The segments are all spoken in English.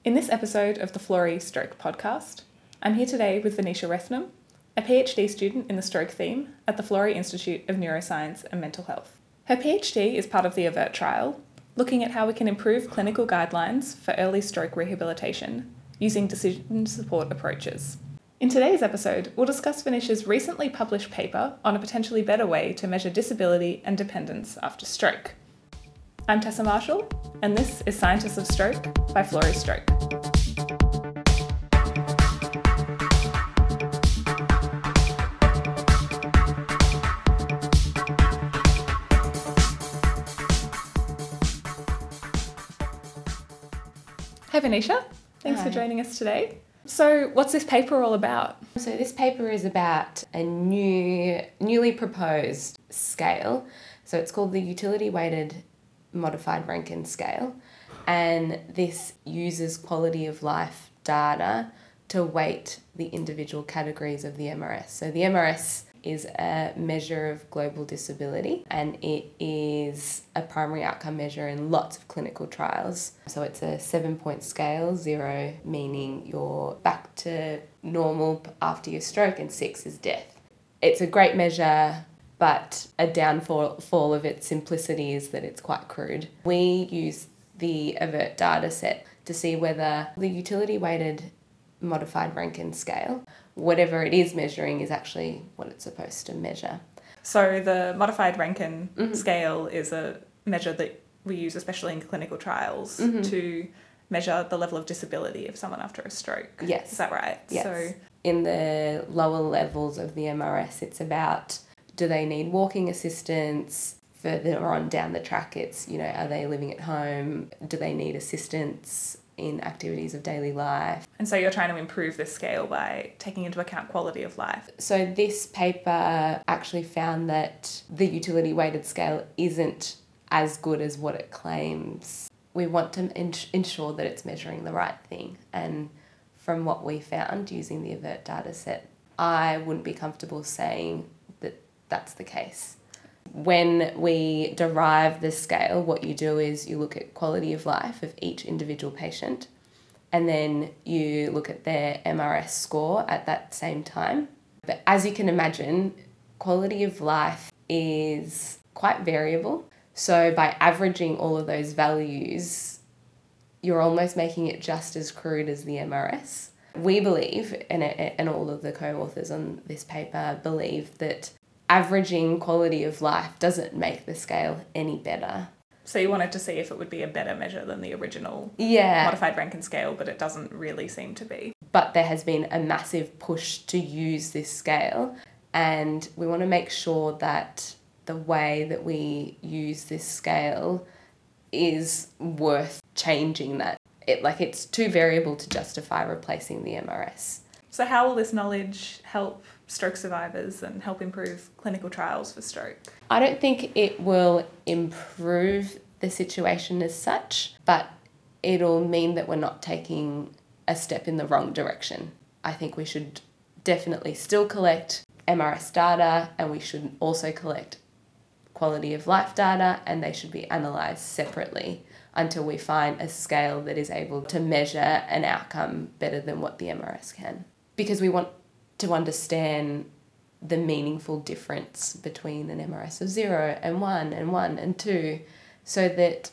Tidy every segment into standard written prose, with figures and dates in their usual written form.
In this episode of the Florey Stroke podcast, I'm here today with Venetia Rethnam, a PhD student in the stroke theme at the Florey Institute of Neuroscience and Mental Health. Her PhD is part of the AVERT trial, looking at how we can improve clinical guidelines for early stroke rehabilitation using decision support approaches. In today's episode, we'll discuss Venetia's recently published paper on a potentially better way to measure disability and dependence after stroke. I'm Tessa Marshall, and this is Scientists of Stroke by Florey Stroke. Hi Venetia, thanks for joining us today. So what's this paper all about? So this paper is about a newly proposed scale. So it's called the Utility Weighted Modified Rankin Scale, and this uses quality of life data to weight the individual categories of the MRS. So the MRS is a measure of global disability, and it is a primary outcome measure in lots of clinical trials. So it's a 7-point scale, 0 meaning you're back to normal after your stroke and 6 is death. It's a great measure, but a downfall of its simplicity is that it's quite crude. We use the AVERT data set to see whether the utility weighted modified Rankin scale, whatever it is measuring, is actually what it's supposed to measure. So the modified Rankin scale is a measure that we use especially in clinical trials to measure the level of disability of someone after a stroke. Yes. Is that right? Yes. So in the lower levels of the MRS, it's about, do they need walking assistance? Further on down the track, it's, are they living at home? Do they need assistance in activities of daily life? And so you're trying to improve this scale by taking into account quality of life. So this paper actually found that the utility weighted scale isn't as good as what it claims. We want to ensure that it's measuring the right thing. And from what we found using the AVERT data set, I wouldn't be comfortable saying that that's the case. When we derive the scale, what you do is you look at quality of life of each individual patient, and then you look at their MRS score at that same time. But as you can imagine, quality of life is quite variable. So by averaging all of those values, you're almost making it just as crude as the MRS. We believe, and all of the co-authors on this paper believe, that averaging quality of life doesn't make the scale any better. So you wanted to see if it would be a better measure than the original modified Rankin scale, but it doesn't really seem to be. But there has been a massive push to use this scale, and we want to make sure that the way that we use this scale is worth changing that. It's too variable to justify replacing the MRS. So how will this knowledge help stroke survivors and help improve clinical trials for stroke? I don't think it will improve the situation as such, but it'll mean that we're not taking a step in the wrong direction. I think we should definitely still collect MRS data, and we should also collect quality of life data, and they should be analysed separately until we find a scale that is able to measure an outcome better than what the MRS can. Because we want to understand the meaningful difference between an MRS of 0 and 1 and 1 and 2, so that,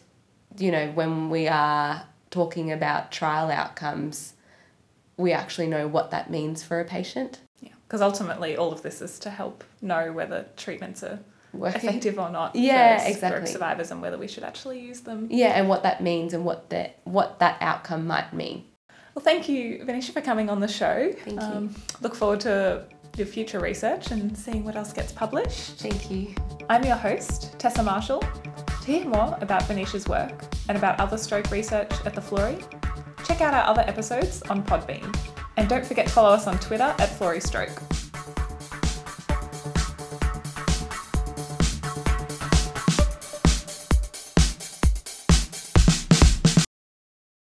when we are talking about trial outcomes, we actually know what that means for a patient. Yeah, because ultimately all of this is to help know whether treatments are effective or not for stroke survivors, and whether we should actually use them. Yeah, and what that means and what that outcome might mean. Well, thank you, Venetia, for coming on the show. Thank you. Look forward to your future research and seeing what else gets published. Thank you. I'm your host, Tessa Marshall. To hear more about Venetia's work and about other stroke research at the Florey, check out our other episodes on Podbean. And don't forget to follow us on Twitter at Florey Stroke.